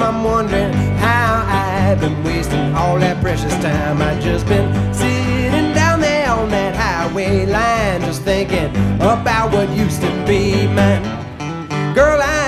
I'm wondering how I've been wasting all that precious time. I've just been sitting down there on that highway line, just thinking about what used to be mine. Girl,